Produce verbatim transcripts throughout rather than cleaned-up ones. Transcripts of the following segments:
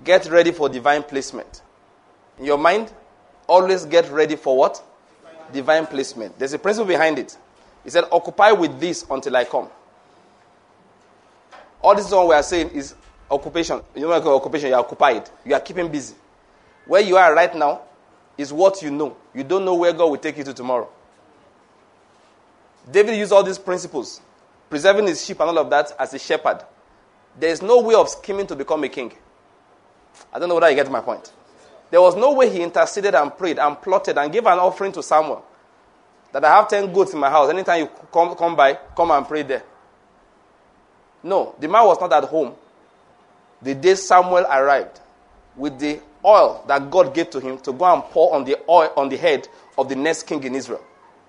Get ready for divine placement. In your mind, always get ready for what? Divine placement. There's a principle behind it. He said, occupy with this until I come. All this one we are saying is occupation. You know what occupation? You are occupied. You are keeping busy. Where you are right now is what you know. You don't know where God will take you to tomorrow. David used all these principles, preserving his sheep and all of that as a shepherd. There is no way of scheming to become a king. I don't know whether you get my point. There was no way he interceded and prayed and plotted and gave an offering to Samuel. That I have ten goats in my house. Anytime you come, come by, come and pray there. No, the man was not at home. The day Samuel arrived with the oil that God gave to him to go and pour on the oil on the head of the next king in Israel.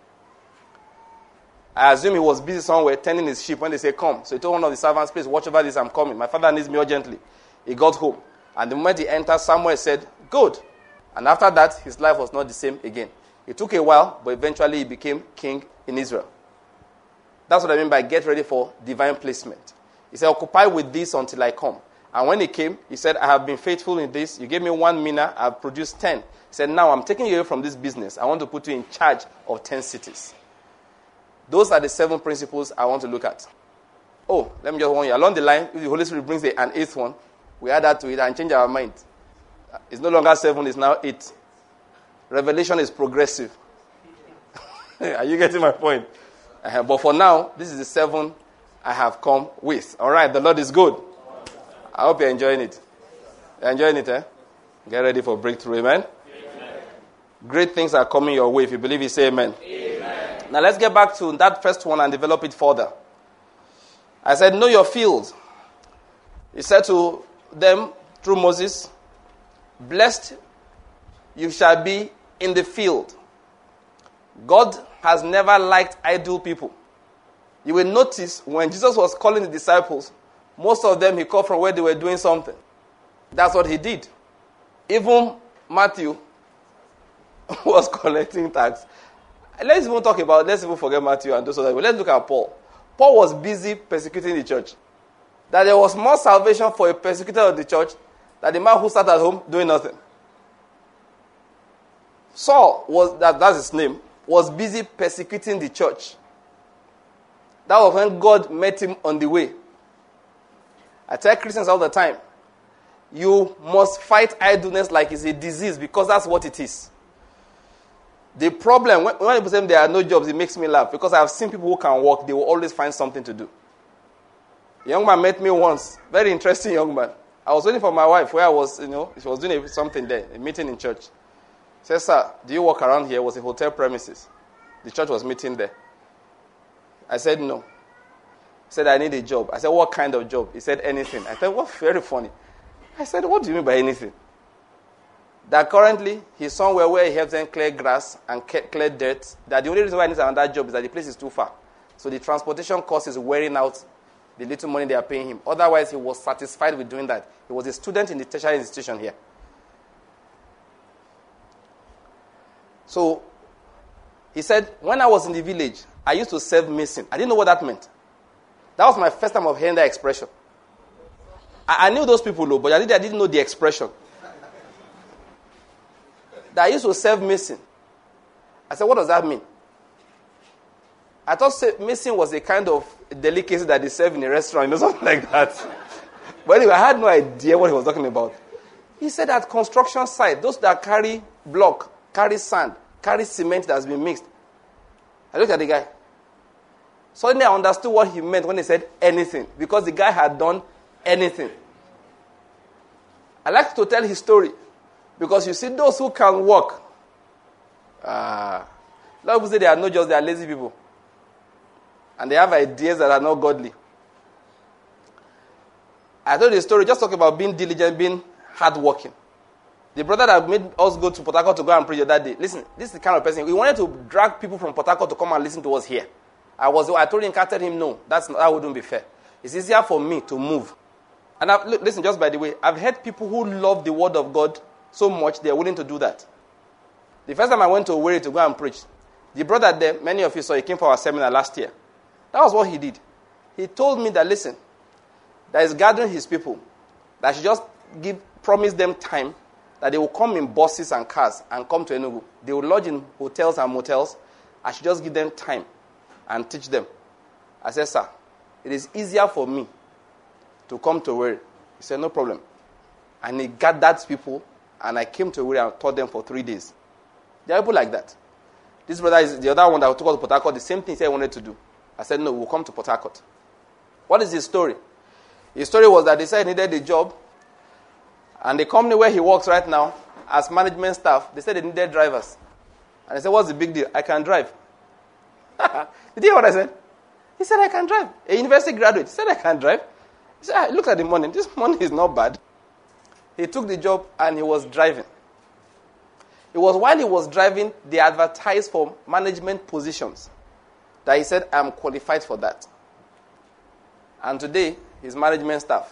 I assume he was busy somewhere tending his sheep when they say, come. So he told one of the servants, please watch over this, I'm coming. My father needs me urgently. He got home. And the moment he entered, Samuel said, good. And after that, his life was not the same again. It took a while, but eventually he became king in Israel. That's what I mean by get ready for divine placement. He said, occupy with this until I come. And when he came, he said, I have been faithful in this. You gave me one mina, I have produced ten. He said, now I'm taking you away from this business. I want to put you in charge of ten cities. Those are the seven principles I want to look at. Oh, let me just warn you. Along the line, if the Holy Spirit brings an eighth one, we add that to it and change our mind. It's no longer seven, it's now eight. Revelation is progressive. Are you getting my point? Uh, but for now, this is the seven I have come with. All right, the Lord is good. I hope you're enjoying it. You're enjoying it, eh? Get ready for breakthrough, amen? Amen. Great things are coming your way. If you believe it, say amen. Amen. Now let's get back to that first one and develop it further. I said, know your field. He said to them through Moses, blessed you shall be in the field. God has never liked idle people. You will notice when Jesus was calling the disciples, most of them he called from where they were doing something. That's what he did. Even Matthew was collecting tax. Let's even talk about, let's even forget Matthew and those others. Let's look at Paul. Paul was busy persecuting the church. That there was more salvation for a persecutor of the church than the man who sat at home doing nothing. Saul, was that, that's his name, was busy persecuting the church. That was when God met him on the way. I tell Christians all the time, you must fight idleness like it's a disease because that's what it is. The problem, when, when people say there are no jobs, it makes me laugh because I have seen people who can work, they will always find something to do. A young man met me once, very interesting young man. I was waiting for my wife where I was, you know, she was doing a, something there, a meeting in church. She said, sir, do you work around here? It was a hotel premises. The church was meeting there. I said, no. He said, I need a job. I said, what kind of job? He said, anything. I said, what's very funny? I said, what do you mean by anything? That currently, he's somewhere where he helps them clear grass and clear dirt. That the only reason why he needs another job is that the place is too far. So the transportation cost is wearing out the little money they are paying him. Otherwise, he was satisfied with doing that. He was a student in the tertiary institution here. So, he said, when I was in the village, I used to serve mason. I didn't know what that meant. That was my first time of hearing that expression. I, I knew those people, though, but I didn't, I didn't know the expression. That I used to serve mason. I said, what does that mean? I thought mason was a kind of delicacy that they serve in a restaurant, or something like that. But anyway, I had no idea what he was talking about. He said at construction site, those that carry block, carry sand, carry cement that has been mixed. I looked at the guy. Suddenly I understood what he meant when he said anything, because the guy had done anything. I like to tell his story, because you see those who can work. Uh, a lot of people say they are not just, they are lazy people. And they have ideas that are not godly. I told you the story, just talk about being diligent, being hardworking. The brother that made us go to Port Harcourt to go and preach that day, listen, this is the kind of person, we wanted to drag people from Port Harcourt to come and listen to us here. I was, I told him, I him, no, that's not, that wouldn't be fair. It's easier for me to move. And I've, look, listen, just by the way, I've heard people who love the word of God so much, they're willing to do that. The first time I went to Owerri to go and preach, the brother there, many of you saw, he came for our seminar last year. That was what he did. He told me that, listen, that he's gathering his people, that I should just give promise them time that they will come in buses and cars and come to Enugu. They will lodge in hotels and motels. I should just give them time and teach them. I said, sir, it is easier for me to come to Owerri. He said, no problem. And he gathered people, and I came to Owerri and taught them for three days. There are people like that. This brother is the other one that took us to Port Harcourt. The same thing he said he wanted to do. I said, no, we'll come to Port Harcourt. What is his story? His story was that they said he needed a job. And the company where he works right now, as management staff, they said they needed drivers. And I said, what's the big deal? I can drive. Did you hear what I said? He said, I can drive. A university graduate. He said, I can drive. He said, ah, look at the money. This money is not bad. He took the job and he was driving. It was while he was driving, they advertised for management positions. That he said, I'm qualified for that. And today, he's management staff.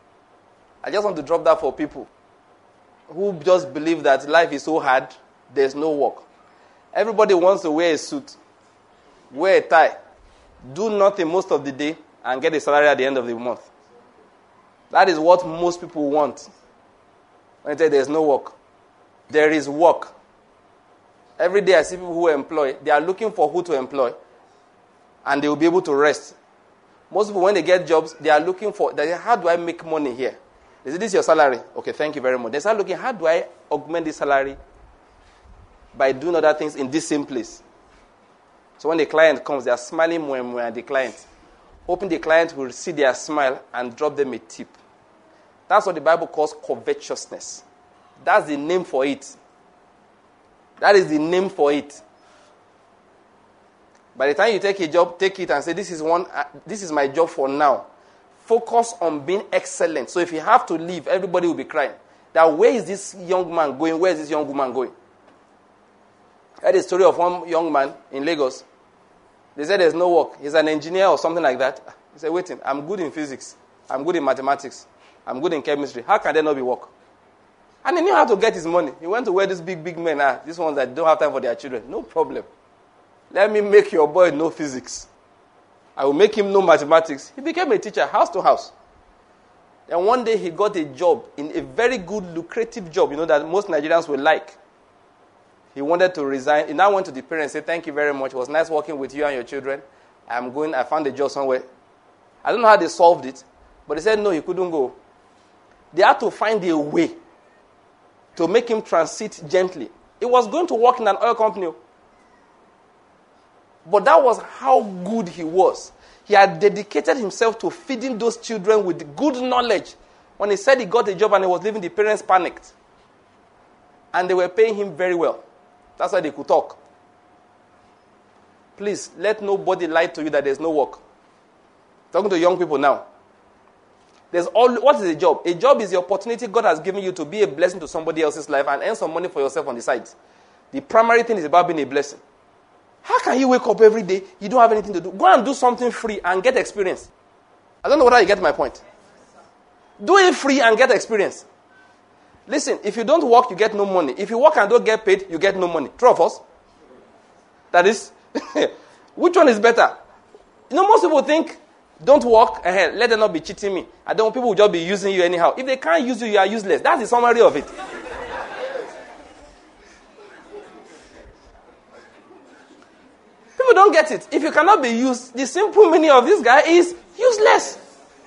I just want to drop that for people who just believe that life is so hard, there's no work. Everybody wants to wear a suit, wear a tie, do nothing most of the day, and get a salary at the end of the month. That is what most people want. When I say there's no work, there is work. Every day I see people who employ, they are looking for who to employ, and they will be able to rest. Most people, when they get jobs, they are looking for, they say, how do I make money here? They say, this is your salary. Okay, thank you very much. They start looking, how do I augment this salary by doing other things in this same place? So when the client comes, they are smiling more and more at the client, hoping the client will see their smile and drop them a tip. That's what the Bible calls covetousness. That's the name for it. That is the name for it. By the time you take a job, take it and say, this is one. Uh, this is my job for now. Focus on being excellent. So if you have to leave, everybody will be crying. That where is this young man going? Where is this young woman going? I heard a story of one young man in Lagos. They said there's no work. He's an engineer or something like that. He said, wait, I'm good in physics. I'm good in mathematics. I'm good in chemistry. How can there not be work? And he knew how to get his money. He went to where these big, big men are. These ones that don't have time for their children. No problem. Let me make your boy know physics. I will make him know mathematics. He became a teacher, house to house. And one day he got a job in a very good, lucrative job, you know, that most Nigerians will like. He wanted to resign. He now went to the parents and said, thank you very much. It was nice working with you and your children. I'm going, I found a job somewhere. I don't know how they solved it, but they said no, he couldn't go. They had to find a way to make him transit gently. He was going to work in an oil company. But that was how good he was. He had dedicated himself to feeding those children with good knowledge. When he said he got a job and he was leaving, the parents panicked. And they were paying him very well. That's why they could talk. Please, let nobody lie to you that there's no work. Talking to young people now. There's all. What is a job? A job is the opportunity God has given you to be a blessing to somebody else's life and earn some money for yourself on the side. The primary thing is about being a blessing. How can you wake up every day, you don't have anything to do? Go and do something free and get experience. I don't know whether you get my point. Do it free and get experience. Listen, if you don't work, you get no money. If you work and don't get paid, you get no money. True of us? That is, which one is better? You know, most people think, don't work, uh, let them not be cheating me. I don't want people will just be using you anyhow. If they can't use you, you are useless. That's the summary of it. People don't get it. If you cannot be used, the simple meaning of this guy is useless.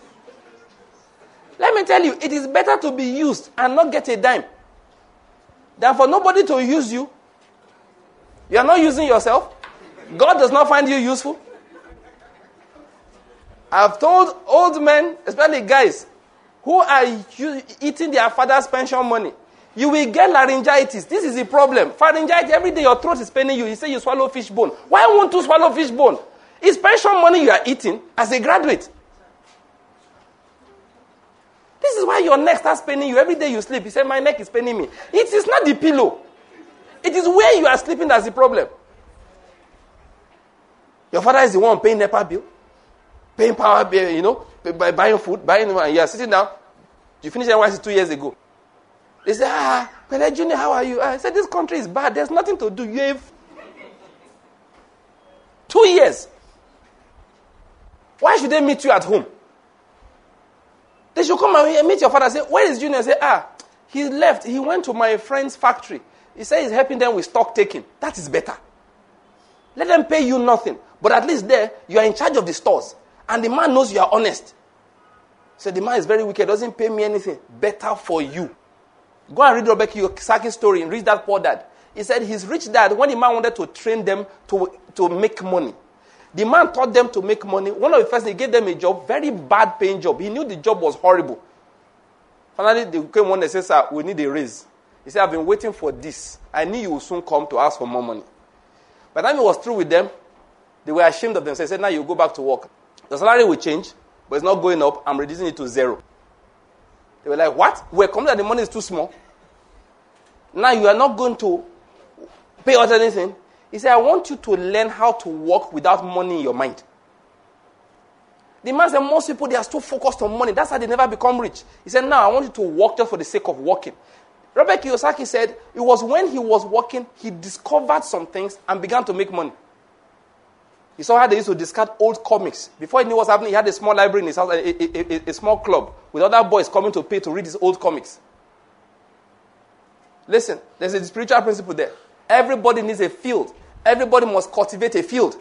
Let me tell you, it is better to be used and not get a dime than for nobody to use you. You are not using yourself. God does not find you useful. I've told old men, especially guys, who are eating their father's pension money, you will get laryngitis. This is the problem. Pharyngitis, every day your throat is paining you. You say you swallow fish bone. Why won't you swallow fish bone? It's pension money you are eating as a graduate. This is why your neck starts paining you. Every day you sleep, you say, my neck is paining me. It is not the pillow. It is where you are sleeping that's the problem. Your father is the one paying NEPA bill, paying power bill, you know, by buying food, buying, and you are sitting down. You finished N Y S C two years ago. They say, ah, Pele Junior, how are you? I said, this country is bad. There's nothing to do. You have two years. Why should they meet you at home? They should come and meet your father and say, where is Junior? Say, ah, He left. He went to my friend's factory. He said he's helping them with stock taking. That is better. Let them pay you nothing. But at least there, you are in charge of the stores. And the man knows you are honest. So the man is very wicked. Doesn't pay me anything. Better for you. Go and read Rebecca Kiyosaki's story and read that poor dad. He said his rich dad, when the man wanted to train them to, to make money, the man taught them to make money. One of the first, he gave them a job, very bad paying job. He knew the job was horrible. Finally, they came one and said, sir, we need a raise. He said, I've been waiting for this. I knew you would soon come to ask for more money. By the time he was through with them, they were ashamed of themselves. He said, now you go back to work. The salary will change, but it's not going up. I'm reducing it to zero. They were like, what? We're coming that the money is too small. Now you are not going to pay us anything. He said, I want you to learn how to work without money in your mind. The man said, most people, they are still focused on money. That's how they never become rich. He said, now I want you to work just for the sake of working. Robert Kiyosaki said, it was when he was working, he discovered some things and began to make money. He saw how they used to discard old comics. Before he knew what was happening, he had a small library in his house, a, a, a, a small club, with other boys coming to pay to read his old comics. Listen, there's a spiritual principle there. Everybody needs a field. Everybody must cultivate a field.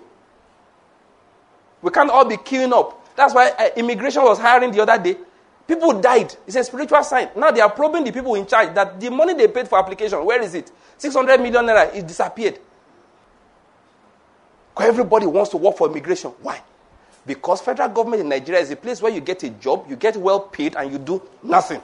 We can't all be queuing up. That's why uh, immigration was hiring the other day. People died. It's a spiritual sign. Now they are probing the people in charge that the money they paid for application, where is it? six hundred million naira, it disappeared. Because everybody wants to work for immigration. Why? Because federal government in Nigeria is a place where you get a job, you get well paid, and you do nothing.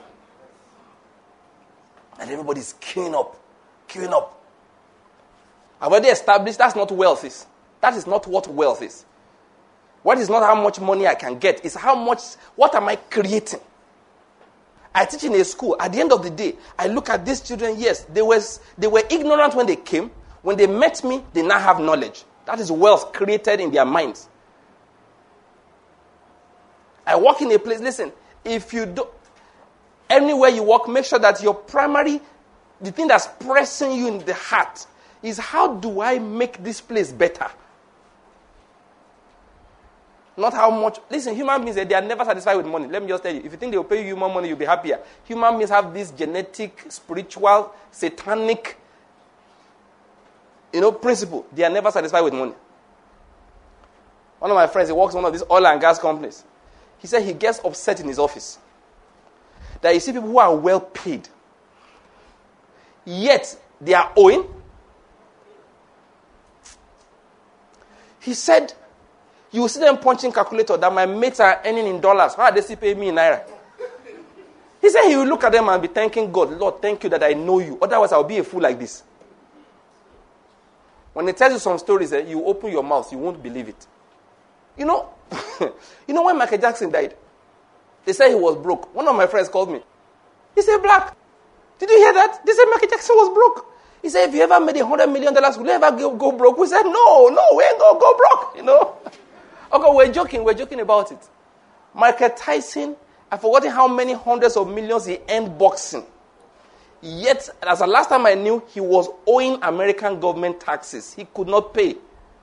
And everybody's queuing up. Queuing up. I've already established that's not wealth is. That is not what wealth is. What is not how much money I can get. It's how much, what am I creating? I teach in a school. At the end of the day, I look at these children, yes, they, was, they were ignorant when they came. When they met me, they now have knowledge. That is wealth created in their minds. I work in a place, listen, if you do, anywhere you work, make sure that your primary, the thing that's pressing you in the heart is how do I make this place better? Not how much. Listen, human beings, they are never satisfied with money. Let me just tell you. If you think they will pay you more money, you'll be happier. Human beings have this genetic, spiritual, satanic, you know, principle. They are never satisfied with money. One of my friends, he works in one of these oil and gas companies. He said he gets upset in his office that you see people who are well paid, yet they are owing. He said, you will see them punching calculator that my mates are earning in dollars. How are they still paying me in naira? He said he will look at them and be thanking God, Lord, thank you that I know you. Otherwise, I'll be a fool like this. When he tells you some stories, eh, you open your mouth, you won't believe it. You know, you know when Michael Jackson died, they said he was broke. One of my friends called me. He said, Black, did you hear that? They said Michael Jackson was broke. He said, if you ever made a hundred million dollars, will you ever go, go broke? We said, no, no, we ain't gonna go broke, you know. Okay, we're joking, we're joking about it. Michael Tyson, I've forgotten how many hundreds of millions he earned boxing. Yet, as the last time I knew, he was owing American government taxes. He could not pay.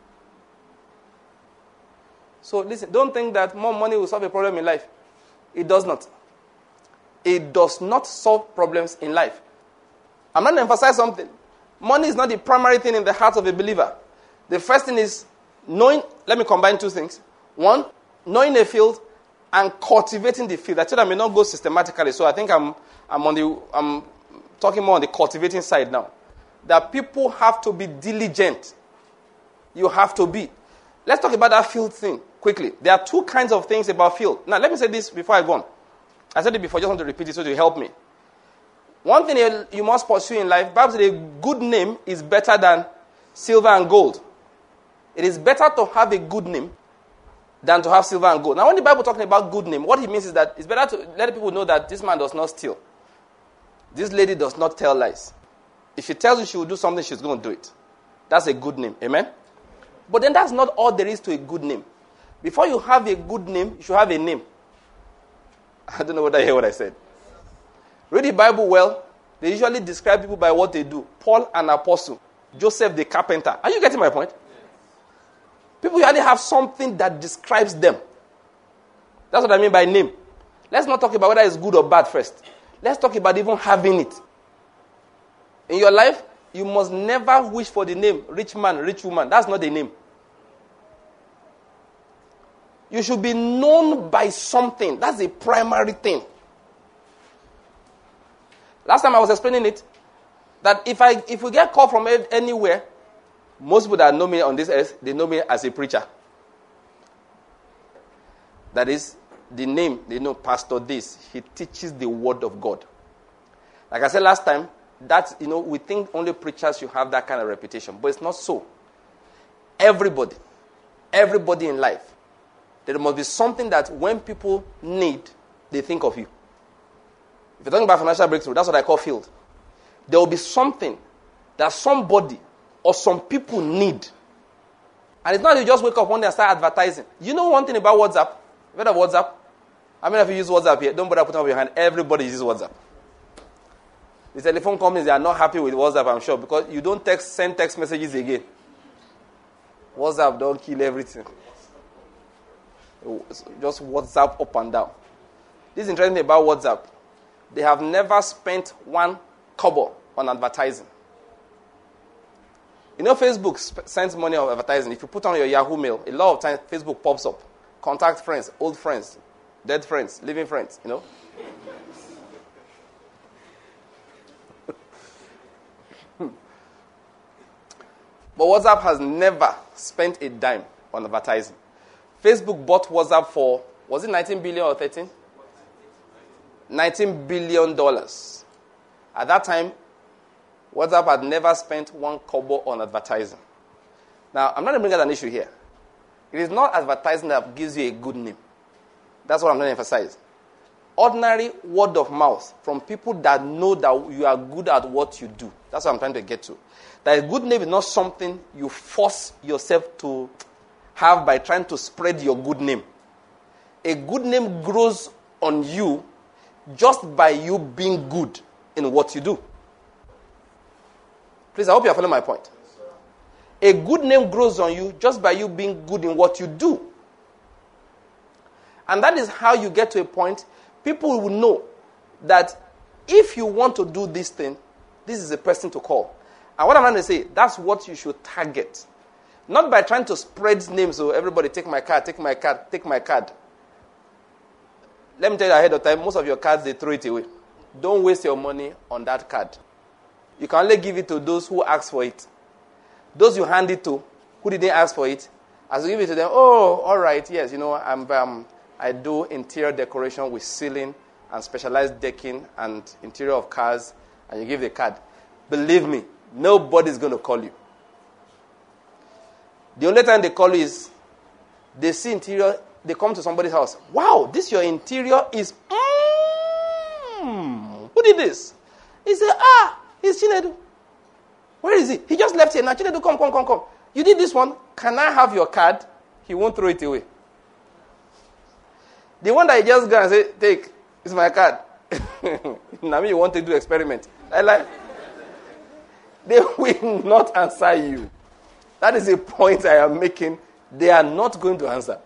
So listen, don't think that more money will solve a problem in life. It does not. It does not solve problems in life. I'm going to emphasize something. Money is not the primary thing in the heart of a believer. The first thing is knowing, let me combine two things. One, knowing a field and cultivating the field. I told I may not go systematically, so I think I'm I'm on the I'm talking more on the cultivating side now. That people have to be diligent. You have to be. Let's talk about that field thing quickly. There are two kinds of things about field. Now, let me say this before I go on. I said it before, I just want to repeat it so to help me. One thing you must pursue in life, Bible says a good name is better than silver and gold. It is better to have a good name than to have silver and gold. Now, when the Bible is talking about good name, what it means is that it's better to let people know that this man does not steal. This lady does not tell lies. If she tells you she will do something, she's going to do it. That's a good name. Amen? But then that's not all there is to a good name. Before you have a good name, you should have a name. I don't know whether you hear what I said. Read the Bible well. They usually describe people by what they do. Paul, an apostle. Joseph, the carpenter. Are you getting my point? People usually have something that describes them. That's what I mean by name. Let's not talk about whether it's good or bad first. Let's talk about even having it. In your life, you must never wish for the name rich man, rich woman. That's not the name. You should be known by something. That's the primary thing. Last time I was explaining it, that if I if we get called from anywhere, most people that know me on this earth, they know me as a preacher. That is, the name, they know Pastor this. He teaches the word of God. Like I said last time, that, you know, we think only preachers should have that kind of reputation. But it's not so. Everybody, everybody in life, there must be something that when people need, they think of you. If you're talking about financial breakthrough, that's what I call field. There will be something that somebody or some people need. And it's not you just wake up one day and start advertising. You know one thing about WhatsApp? Have you heard of WhatsApp? How many of you use WhatsApp here? Don't bother putting up your hand. Everybody uses WhatsApp. The telephone companies, they are not happy with WhatsApp, I'm sure, because you don't text, send text messages again. WhatsApp don't kill everything. Just WhatsApp up and down. This is interesting about WhatsApp. They have never spent one kobo on advertising. You know, Facebook sp- sends money on advertising. If you put on your Yahoo Mail, a lot of times Facebook pops up. Contact friends, old friends, dead friends, living friends, you know. But WhatsApp has never spent a dime on advertising. Facebook bought WhatsApp for, was it nineteen billion or thirteen? nineteen billion dollars. At that time, WhatsApp had never spent one kobo on advertising. Now, I'm not going to bring out an issue here. It is not advertising that gives you a good name. That's what I'm going to emphasize. Ordinary word of mouth from people that know that you are good at what you do. That's what I'm trying to get to. That a good name is not something you force yourself to have by trying to spread your good name. A good name grows on you just by you being good in what you do. Please, I hope you are following my point. A good name grows on you just by you being good in what you do. And that is how you get to a point, people will know that if you want to do this thing, this is a person to call. And what I'm trying to say, that's what you should target. Not by trying to spread names, so everybody take my card, take my card, take my card. Let me tell you ahead of time, most of your cards, they throw it away. Don't waste your money on that card. You can only give it to those who ask for it. Those you hand it to, who didn't ask for it, as you give it to them, oh, all right, yes, you know, I'm, um, I do interior decoration with ceiling and specialized decking and interior of cars, and you give the card. Believe me, nobody's going to call you. The only time they call you is they see interior, they come to somebody's house. Wow, this your interior is, mm, who did this? He said, ah, it's Chinedu. Where is he? He just left here. Now, Chinedu, come, come, come, come. You did this one. Can I have your card? He won't throw it away. The one that he just go and say, take, it's my card. Now, you want to do experiment. I like, they will not answer you. That is a point I am making. They are not going to answer.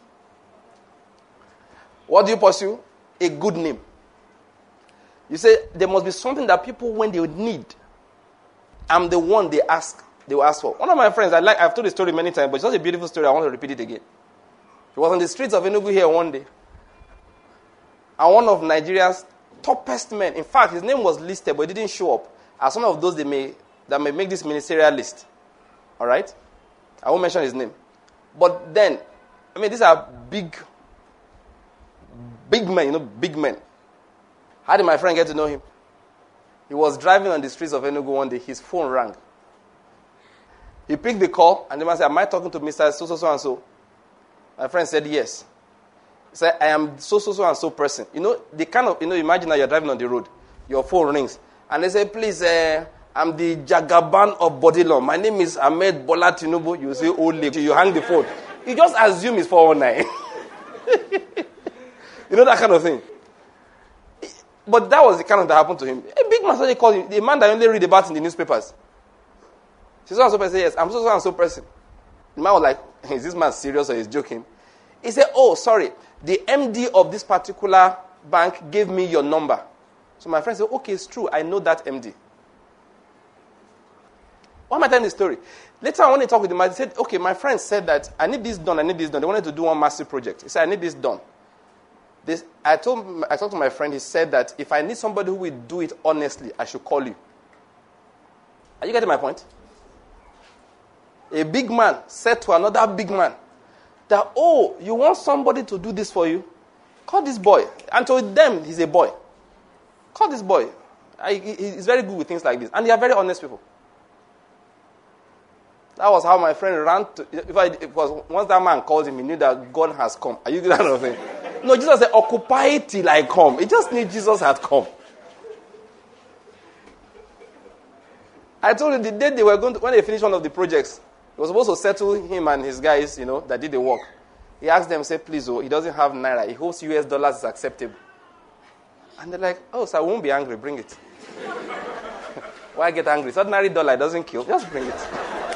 What do you pursue? A good name. You say, there must be something that people, when they need, I'm the one they ask, they will ask for. One of my friends, I like, I've told the story many times, but it's such a beautiful story, I want to repeat it again. He was on the streets of Enugu here one day. And one of Nigeria's toppest men, in fact, his name was listed, but it didn't show up, as one of those they may, that may make this ministerial list. All right? I won't mention his name. But then, I mean, these are big, big men, you know, big men. How did my friend get to know him? He was driving on the streets of Enugu one day. His phone rang. He picked the call, and the man said, am I talking to Mister So, so, so, and so? My friend said, yes. He said, I am so, so, so, and so person. You know, the kind of, you know, imagine that you're driving on the road. Your phone rings. And they say, please, uh, I'm the Jagaban of Bodilon. My name is Ahmed Bola Tinubu. You say, oh, you hang the phone. You just assume it's four one nine. You know that kind of thing. But that was the kind of that happened to him. A big man started calling him, the man that only read about in the newspapers. So and so person, yes, I'm so so and so person. The man was like, is this man serious or he's joking? He said, oh, sorry, the M D of this particular bank gave me your number. So my friend said, okay, it's true. I know that M D. Why am I telling the story? Later on, when I talked with him, I said, okay, my friend said that I need this done, I need this done. They wanted to do one massive project. He said, I need this done. This, I told, I talked to my friend, he said that if I need somebody who will do it honestly, I should call you. Are you getting my point? A big man said to another big man that, oh, you want somebody to do this for you? Call this boy. And to them, he's a boy. Call this boy. I, he, he's very good with things like this. And they are very honest people. That was how my friend ran to, if I, because once that man called him, he knew that God has come. Are you getting that thing? No, Jesus said, occupy till I come. He just knew Jesus had come. I told you the day they were going to, when they finished one of the projects, he was supposed to settle him and his guys, you know, that did the work. He asked them, say, please, oh, he doesn't have naira. He hopes U S dollars is acceptable. And they're like, oh, so I won't be angry. Bring it. Why get angry? It's ordinary dollar. It doesn't kill. Just bring it.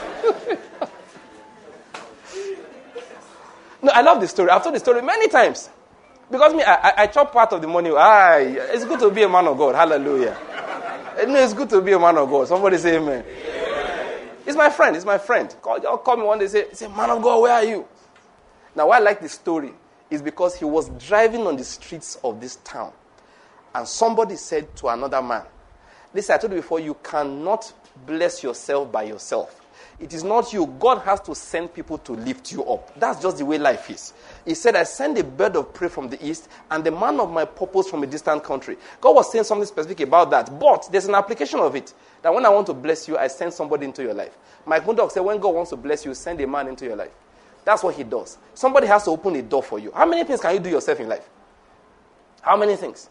No, I love the story. I've told the story many times. Because me, I, I, I chop part of the money. Ah, it's good to be a man of God. Hallelujah. No, it's good to be a man of God. Somebody say amen. It's my friend. It's my friend. Call, call me one day and say, say, man of God, where are you? Now, why I like this story is because he was driving on the streets of this town. And somebody said to another man, listen, I told you before, you cannot bless yourself by yourself. It is not you. God has to send people to lift you up. That's just the way life is. He said, I send a bird of prey from the east and the man of my purpose from a distant country. God was saying something specific about that. But there's an application of it. That when I want to bless you, I send somebody into your life. Mike Murdoch said, when God wants to bless you, send a man into your life. That's what he does. Somebody has to open a door for you. How many things can you do yourself in life? How many things?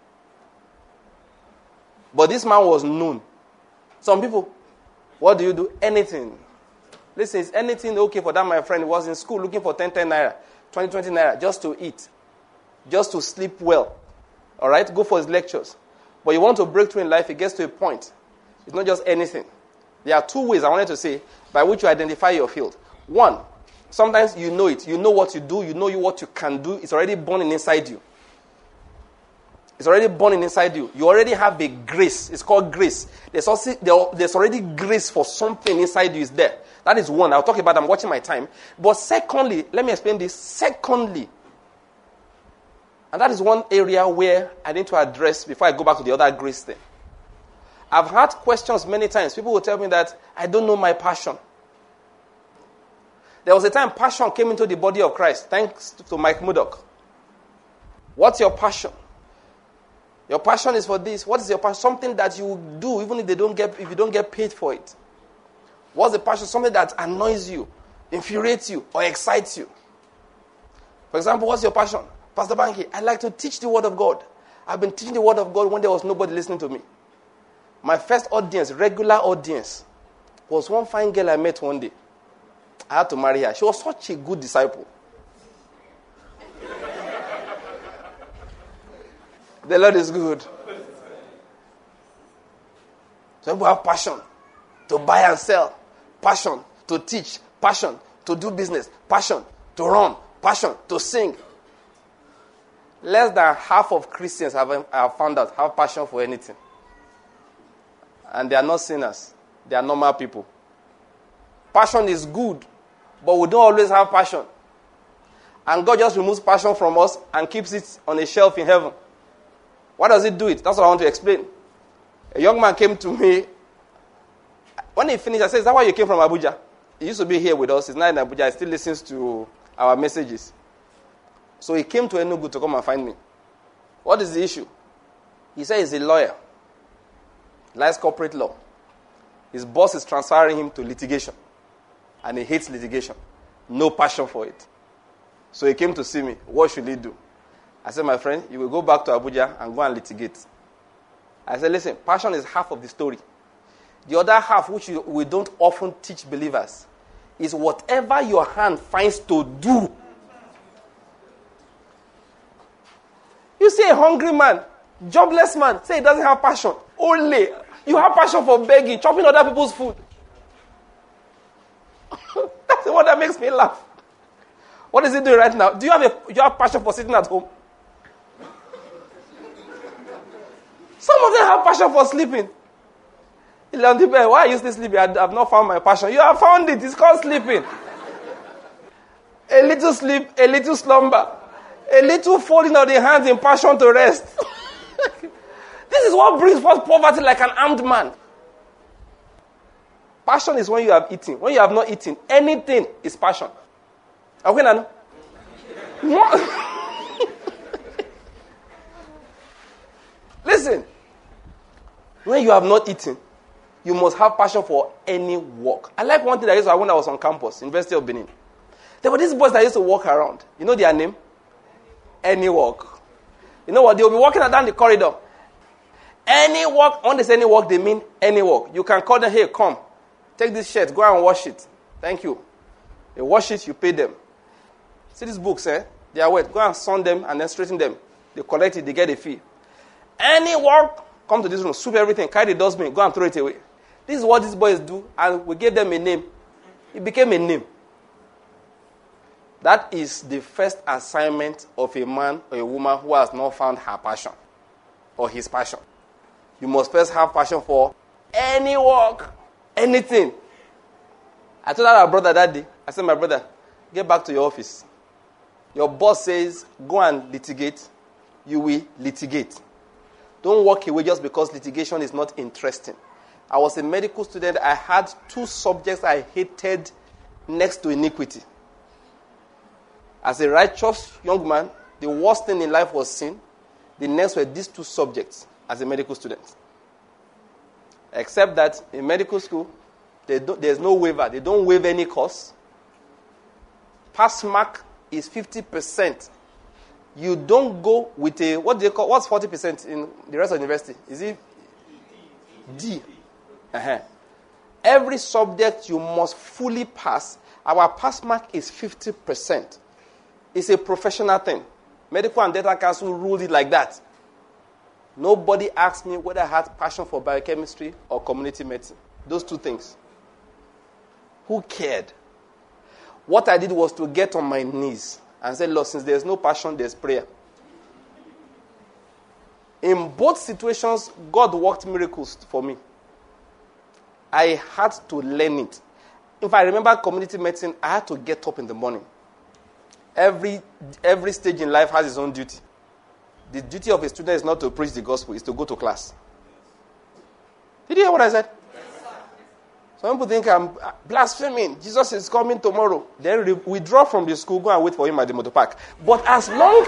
But this man was known. Some people, what do you do? Anything. Listen, is anything okay for that, my friend? He was in school looking for ten, ten naira, twenty, twenty naira, just to eat, just to sleep well. All right? Go for his lectures. But you want to break through in life, it gets to a point. It's not just anything. There are two ways I wanted to say by which you identify your field. One, sometimes you know it. You know what you do. You know what you can do. It's already born inside you. It's already born inside you. You already have a grace. It's called grace. There's also there's already grace for something inside you is there. That is one. I'll talk about. I'm watching my time. But secondly, let me explain this. Secondly, and that is one area where I need to address before I go back to the other grace thing. I've had questions many times. People will tell me that I don't know my passion. There was a time passion came into the body of Christ, thanks to Mike Murdoch. What's your passion? Your passion is for this. What is your passion? Something that you do even if they don't get if you don't get paid for it. What's the passion? Something that annoys you, infuriates you, or excites you. For example, what's your passion? Pastor Banky, I like to teach the word of God. I've been teaching the word of God when there was nobody listening to me. My first audience, regular audience, was one fine girl I met one day. I had to marry her. She was such a good disciple. The Lord is good. Some people have passion to buy and sell, passion to teach, passion to do business, passion to run, passion to sing. Less than half of Christians have, have found out have passion for anything. And they are not sinners. They are normal people. Passion is good, but we don't always have passion. And God just removes passion from us and keeps it on a shelf in heaven. Why does it do it? That's what I want to explain. A young man came to me. When he finished, I said, is that why you came from Abuja? He used to be here with us. He's not in Abuja. He still listens to our messages. So he came to Enugu to come and find me. What is the issue? He said he's a lawyer. Likes corporate law. His boss is transferring him to litigation. And he hates litigation. No passion for it. So he came to see me. What should he do? I said, my friend, you will go back to Abuja and go and litigate. I said, listen, passion is half of the story. The other half, which you, we don't often teach believers, is whatever your hand finds to do. You see a hungry man, jobless man, say he doesn't have passion. Only you have passion for begging, chopping other people's food. That's the one that makes me laugh. What is he doing right now? Do you have a you have passion for sitting at home? Some of them have passion for sleeping. On the bed, why are you still sleeping? I have not found my passion. You have found it. It's called sleeping. A little sleep, a little slumber, a little folding of the hands in passion to rest. This is what brings forth poverty like an armed man. Passion is when you have eaten. When you have not eaten, anything is passion. Okay, Nano? Listen. When you have not eaten, you must have passion for any work. I like one thing that I used to have when I was on campus, University of Benin. There were these boys that used to walk around. You know their name? Any walk. You know what? They'll be walking down the corridor. Any walk, when they say any walk, they mean any walk. You can call them, hey, come. Take this shirt, go and wash it. Thank you. They wash it, you pay them. See these books, eh? They are wet. Go and sun them and then straighten them. They collect it, they get a fee. Any work, come to this room, sweep everything, carry the dustbin, go and throw it away. This is what these boys do, and we gave them a name. It became a name. That is the first assignment of a man or a woman who has not found her passion or his passion. You must first have passion for any work, anything. I told our brother that day, I said, my brother, get back to your office. Your boss says, go and litigate. You will litigate. Don't walk away just because litigation is not interesting. I was a medical student. I had two subjects I hated next to iniquity. As a righteous young man, the worst thing in life was sin. The next were these two subjects as a medical student. Except that in medical school, they don't, there's no waiver. They don't waive any course. Pass mark is fifty percent. You don't go with a, what do they call, what's forty percent in the rest of the university? Is it D? Uh-huh. Every subject you must fully pass. Our pass mark is fifty percent. It's a professional thing. Medical and Dental Council ruled it like that. Nobody asked me whether I had passion for biochemistry or community medicine. Those two things. Who cared? What I did was to get on my knees and say, Lord, since there's no passion, there's prayer. In both situations, God worked miracles for me. I had to learn it. If I remember community medicine, I had to get up in the morning. Every, every stage in life has its own duty. The duty of a student is not to preach the gospel, it's to go to class. Did you hear what I said? Yes, sir. Some people think I'm blaspheming. Jesus is coming tomorrow. Then re- withdraw from the school, go and wait for him at the motor park. But as long,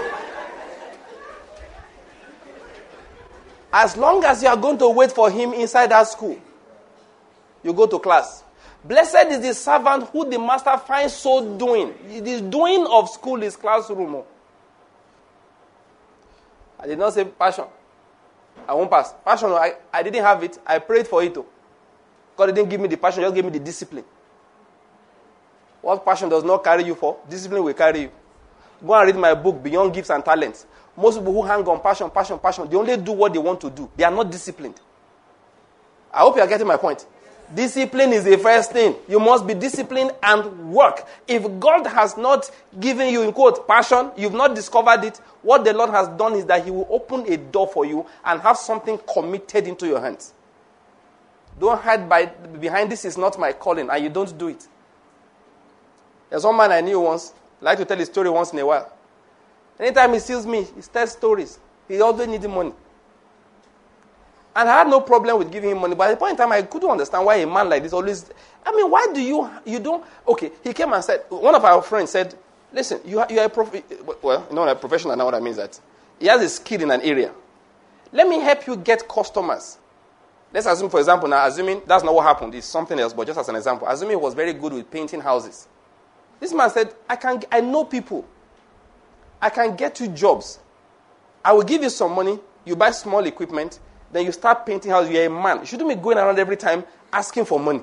as long as you are going to wait for him inside that school, you go to class. Blessed is the servant who the master finds so doing. The doing of school is classroom. I did not say passion. I won't pass. Passion, I, I didn't have it. I prayed for it. God didn't give me the passion, just gave me the discipline. What passion does not carry you for, discipline will carry you. Go and read my book, Beyond Gifts and Talents. Most people who hang on passion, passion, passion, they only do what they want to do. They are not disciplined. I hope you are getting my point. Discipline is the first thing. You must be disciplined and work. If God has not given you, in quote, passion, you've not discovered it, what the Lord has done is that he will open a door for you and have something committed into your hands. Don't hide by, behind this is not my calling, and you don't do it. There's one man I knew once, like to tell his story once in a while. Anytime he sees me, he tells stories. He always needs money. And I had no problem with giving him money. But at the point in time, I couldn't understand why a man like this always... I mean, why do you... You don't... Okay, he came and said... One of our friends said, listen, you are, you are a prof... Well, you know, a professional now what I mean is that he has a skill in an area. Let me help you get customers. Let's assume, for example, now, assuming that's not what happened. It's something else, but just as an example. Assuming he was very good with painting houses. This man said, I can, I know people. I can get you jobs. I will give you some money. You buy small equipment. Then you start painting houses. You're a man. You shouldn't be going around every time asking for money.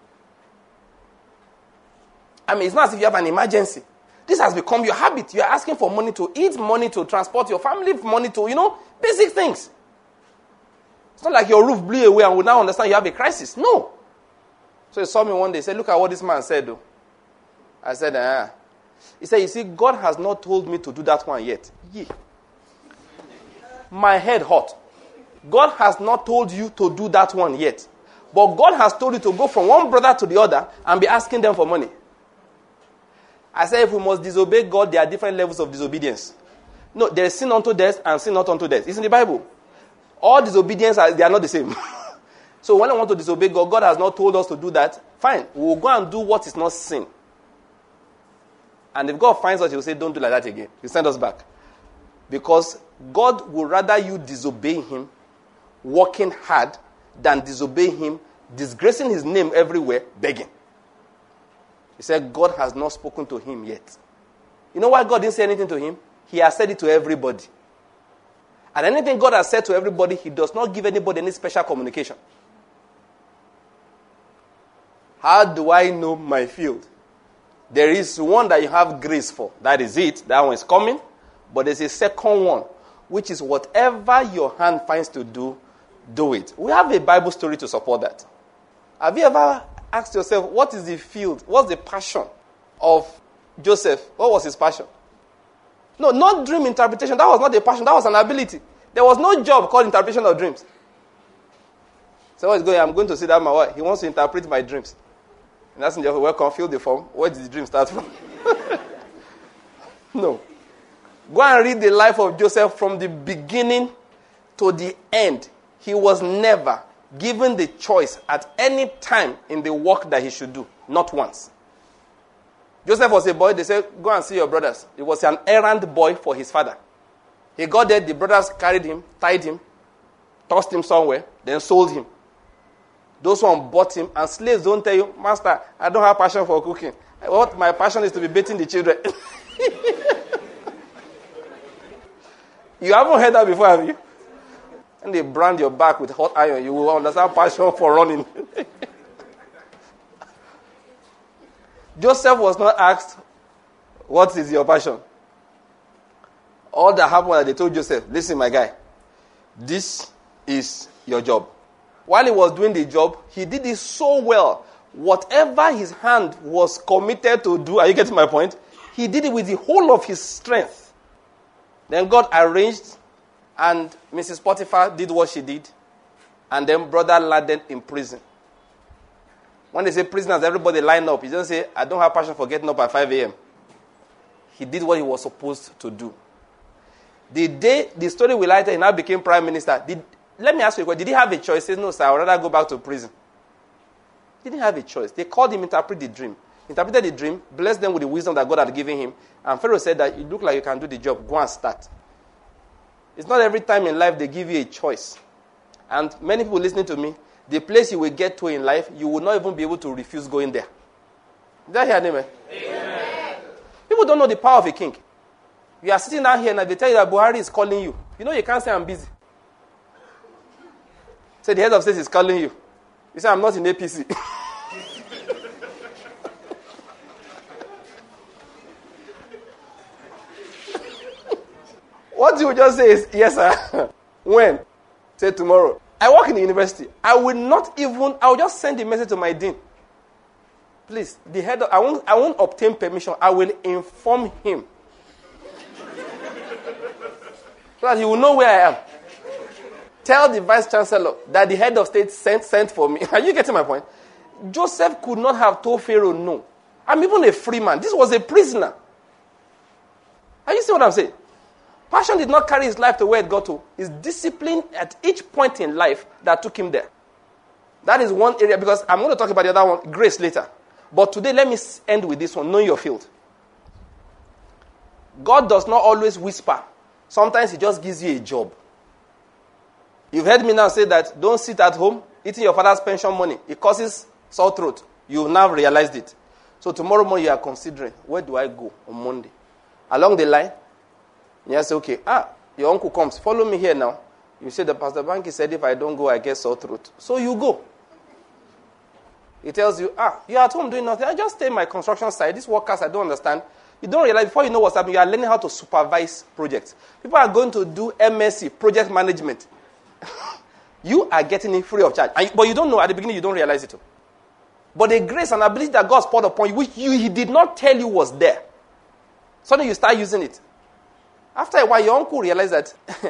I mean, it's not as if you have an emergency. This has become your habit. You're asking for money to eat, money to transport your family, money to, you know, basic things. It's not like your roof blew away and we now understand you have a crisis. No. So he saw me one day. He said, look at what this man said, though. I said, ah. He said, you see, God has not told me to do that one yet. Yeah. My head hot. God has not told you to do that one yet. But God has told you to go from one brother to the other and be asking them for money. I say if we must disobey God, there are different levels of disobedience. No, there is sin unto death and sin not unto death. It's in the Bible. All disobedience, are, they are not the same. So when I want to disobey God, God has not told us to do that. Fine, we will go and do what is not sin. And if God finds us, he will say, don't do like that again. He'll send us back. Because God would rather you disobey him, working hard, than disobey him, disgracing his name everywhere, begging. He said God has not spoken to him yet. You know why God didn't say anything to him? He has said it to everybody. And anything God has said to everybody, he does not give anybody any special communication. How do I know my field? There is one that you have grace for. That is it. That one is coming. But there's a second one, which is whatever your hand finds to do, do it. We have a Bible story to support that. Have you ever asked yourself, what is the field? What's the passion of Joseph? What was his passion? No, not dream interpretation. That was not a passion. That was an ability. There was no job called interpretation of dreams. So what's going? I'm going to sit down my wife. He wants to interpret my dreams. And that's in the welcome, fill the form. Where did the dream start from? No. Go and read the life of Joseph from the beginning to the end. He was never given the choice at any time in the work that he should do. Not once. Joseph was a boy. They said, go and see your brothers. He was an errand boy for his father. He got there. The brothers carried him, tied him, tossed him somewhere, then sold him. Those one bought him. And slaves don't tell you, Master, I don't have passion for cooking. What my passion is to be beating the children. You haven't heard that before, have you? And they brand your back with hot iron, you will understand passion for running. Joseph was not asked, what is your passion? All that happened was that they told Joseph, listen, my guy, this is your job. While he was doing the job, he did it so well. Whatever his hand was committed to do, are you getting my point? He did it with the whole of his strength. Then God arranged, and Missus Potiphar did what she did, and then brother landed in prison. When they say prisoners, everybody line up. He doesn't say, I don't have passion for getting up at five a.m. He did what he was supposed to do. The day the story will later, he now became prime minister. Did, let me ask you a question. Did he have a choice? He says, no, sir, I would rather go back to prison. He didn't have a choice. They called him, interpret the dream. Interpreted the dream, blessed them with the wisdom that God had given him. And Pharaoh said that you look like you can do the job. Go and start. It's not every time in life they give you a choice. And many people listening to me, the place you will get to in life, you will not even be able to refuse going there. Did I hear them? Amen. People don't know the power of a king. You are sitting down here and they tell you that Buhari is calling you. You know you can't say I'm busy. Say the head of state is calling you. You say I'm not in A P C. What you just say is, yes, sir. When? Say tomorrow. I work in the university. I will not even, I will just send a message to my dean. Please, the head of, I won't, I won't obtain permission. I will inform him. So that he will know where I am. Tell the vice chancellor that the head of state sent, sent for me. Are you getting my point? Joseph could not have told Pharaoh no. I'm even a free man. This was a prisoner. Are you seeing what I'm saying? Passion did not carry his life to where it got to. It's discipline at each point in life that took him there. That is one area, because I'm going to talk about the other one, grace, later. But today, let me end with this one, know your field. God does not always whisper. Sometimes he just gives you a job. You've heard me now say that don't sit at home eating your father's pension money. It causes sore throat. You've now realized it. So tomorrow morning you are considering, where do I go on Monday? Along the line, you say, okay, ah, your uncle comes. Follow me here now. You say, the Pastor Banky said if I don't go, I get sore throat. So you go. He tells you, ah, you're at home doing nothing. I just stay in my construction site. These workers, I don't understand. You don't realize, before you know what's happening, you are learning how to supervise projects. People are going to do M S c, project management. You are getting it free of charge. And, but you don't know, at the beginning, you don't realize it. But the grace and ability that God's poured upon you, which you, he did not tell you was there. Suddenly you start using it. After a while, your uncle realized that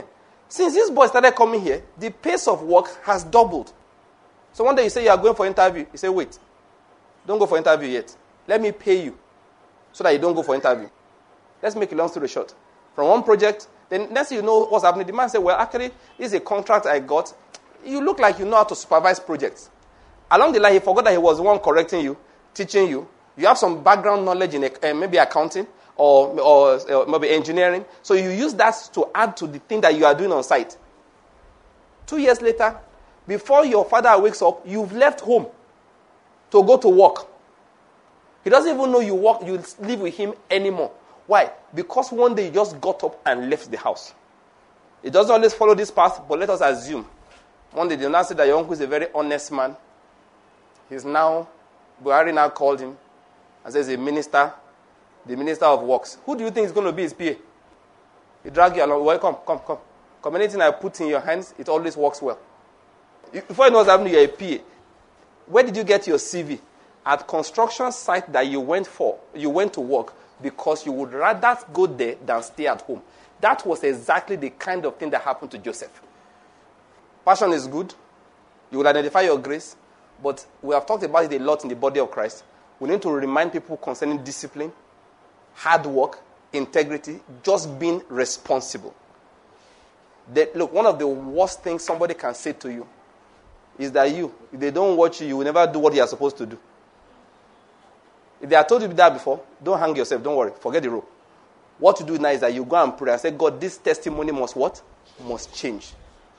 Since this boy started coming here, the pace of work has doubled. So one day you say you are going for interview. You say, wait, don't go for interview yet. Let me pay you so that you don't go for interview. Let's make a long story short. From one project, then next thing you know what's happening. The man said, well, actually, this is a contract I got. You look like you know how to supervise projects. Along the line, he forgot that he was the one correcting you, teaching you. You have some background knowledge in uh, maybe accounting or, or uh, maybe engineering. So you use that to add to the thing that you are doing on site. Two years later, before your father wakes up, you've left home to go to work. He doesn't even know you work, you live with him anymore. Why? Because one day you just got up and left the house. It doesn't always follow this path, but let us assume. One day they now say that your uncle is a very honest man. He's now, Buhari now called him and says, a minister, the minister of works. Who do you think is going to be his P A? He drag you along. Well, come, come, come. Come, anything I put in your hands, it always works well. Before you know what's happening, you're a P A. Where did you get your C V? At construction site that you went for, you went to work because you would rather go there than stay at home. That was exactly the kind of thing that happened to Joseph. Passion is good. You will identify your grace. But we have talked about it a lot in the body of Christ. We need to remind people concerning discipline, hard work, integrity, just being responsible. That, look, one of the worst things somebody can say to you is that you, if they don't watch you, you will never do what you are supposed to do. If they have told you that before, don't hang yourself, don't worry, forget the rope. What you do now is that you go and pray and say, God, this testimony must what? Must change.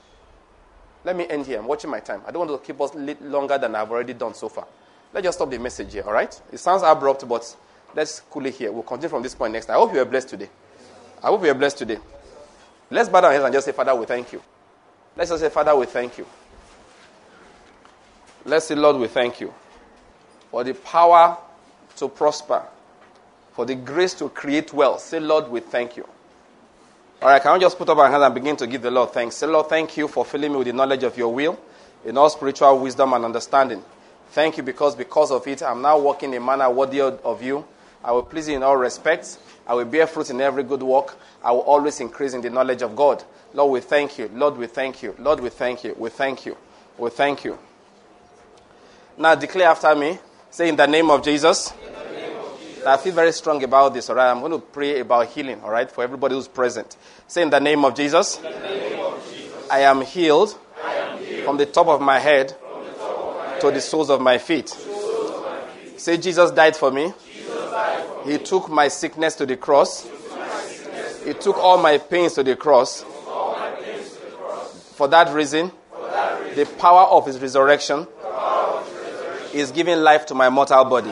Let me end here. I'm watching my time. I don't want to keep us longer than I've already done so far. Let's just stop the message here, all right? It sounds abrupt, but let's cool it here. We'll continue from this point next time. I hope you are blessed today. I hope you are blessed today. Let's bow down our heads and just say, Father, we thank you. Let's just say, Father, we thank you. Let's say, Lord, we thank you for the power to prosper, for the grace to create wealth. Say, Lord, we thank you. All right, can we just put up our hands and begin to give the Lord thanks? Say, Lord, thank you for filling me with the knowledge of your will, in all spiritual wisdom and understanding. Thank you because because of it, I'm now walking in a manner worthy of you. I will please you in all respects. I will bear fruit in every good work. I will always increase in the knowledge of God. Lord, we thank you. Lord, we thank you. Lord, we thank you. We thank you. We thank you. Now declare after me. Say, in the name of Jesus. I feel very strong about this, all right? I'm going to pray about healing, all right, for everybody who's present. Say, in the name of Jesus, in the name of Jesus I am healed, I am healed from the top of my head, of my head to the soles of my feet. Of my feet. Say, Jesus died for me. Died for he me. Took my sickness to the cross. He took, he took all my pains to the cross. To the cross. For that reason, for that reason the power of his resurrection, of his resurrection is giving life to my mortal body.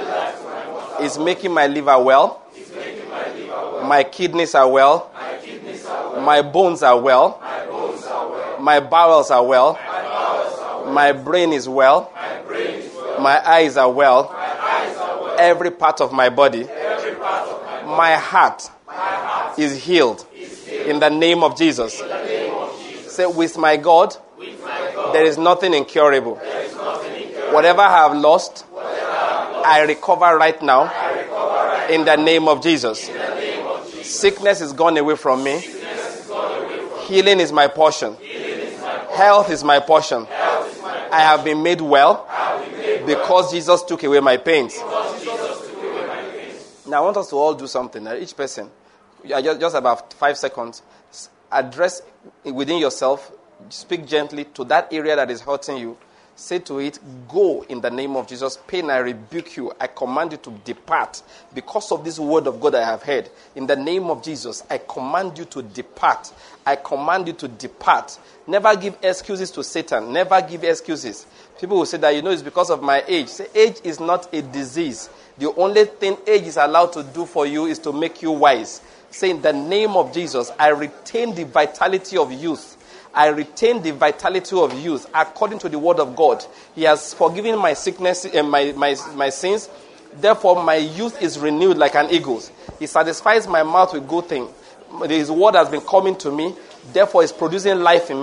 Is making my liver well. My, liver well. My kidneys are well. My, kidneys are well. My bones are well. My, bones are well. My bowels are well. My, bowels are well. My brain is well. My, brain is well. My eyes are well. My eyes are well. Every part of my body. Every part of my, body. My heart, my heart is, healed. is healed. In the name of Jesus. In the name of Jesus. Say, with my God, with my God there is nothing incurable. There is nothing incurable. Whatever I have lost, I recover right now recover right in, the name of Jesus. in the name of Jesus. Sickness is gone away from me. Is away from Healing me. Is my portion. Is my portion. Health is my portion. Is my portion. I have been made well been made because well. Jesus took away my pains. Away my pains. Now I want us to all do something. Each person, just, just about five seconds, address within yourself, speak gently to that area that is hurting you. Say to it, go in the name of Jesus. Pain, I rebuke you. I command you to depart. Because of this word of God I have heard, in the name of Jesus, I command you to depart. I command you to depart. Never give excuses to Satan. Never give excuses. People will say that, you know, it's because of my age. Say, age is not a disease. The only thing age is allowed to do for you is to make you wise. Say, in the name of Jesus, I retain the vitality of youth. I retain the vitality of youth according to the word of God. He has forgiven my sickness and my, my, my sins. Therefore, my youth is renewed like an eagle's. He satisfies my mouth with good things. His word has been coming to me. Therefore, it's producing life in me.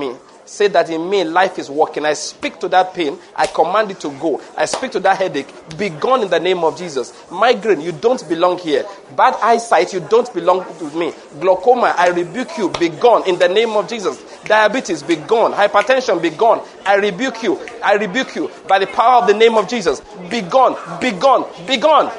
say that in me life is working. I speak to that pain. I command it to go. I speak to that headache. Be gone in the name of Jesus. Migraine, you don't belong here. Bad eyesight, you don't belong with me. Glaucoma, I rebuke you. Be gone in the name of Jesus. Diabetes, be gone. Hypertension, be gone. I rebuke you. I rebuke you by the power of the name of Jesus. Be gone. Be gone. Be gone.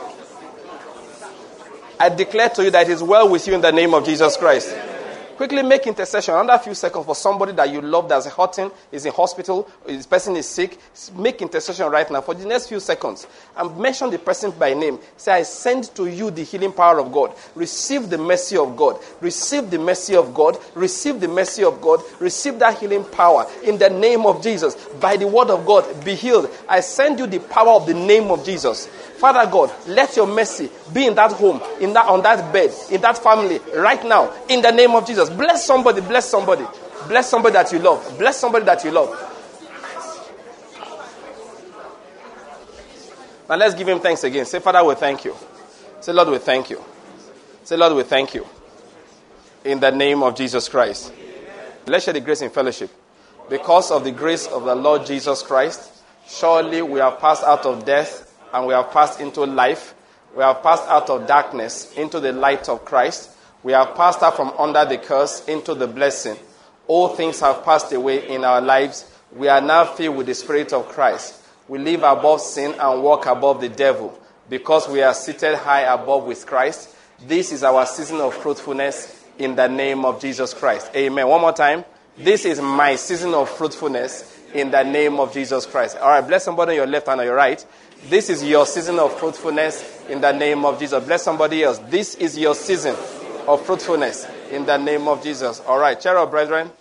I declare to you that it is well with you in the name of Jesus Christ. Quickly make intercession under a few seconds for somebody that you love that's hurting, is in hospital, this person is sick. Make intercession right now for the next few seconds. And mention the person by name. Say, I send to you the healing power of God. Receive the mercy of God. Receive the mercy of God. Receive the mercy of God. Receive that healing power in the name of Jesus. By the word of God, be healed. I send you the power of the name of Jesus. Father God, let your mercy be in that home, in that on that bed, in that family, right now, in the name of Jesus. Bless somebody, bless somebody. Bless somebody that you love. Bless somebody that you love. Now let's give him thanks again. Say, Father, we thank you. Say, Lord, we thank you. Say, Lord, we thank you. In the name of Jesus Christ. Let's share the grace in fellowship. Because of the grace of the Lord Jesus Christ, surely we have passed out of death and we have passed into life. We have passed out of darkness into the light of Christ. We have passed out from under the curse into the blessing. All things have passed away in our lives. We are now filled with the Spirit of Christ. We live above sin and walk above the devil because we are seated high above with Christ. This is our season of fruitfulness in the name of Jesus Christ. Amen. One more time. This is my season of fruitfulness in the name of Jesus Christ. All right, bless somebody on your left and on your right. This is your season of fruitfulness in the name of Jesus. Bless somebody else. This is your season of fruitfulness in the name of Jesus. All right, cheer up, brethren.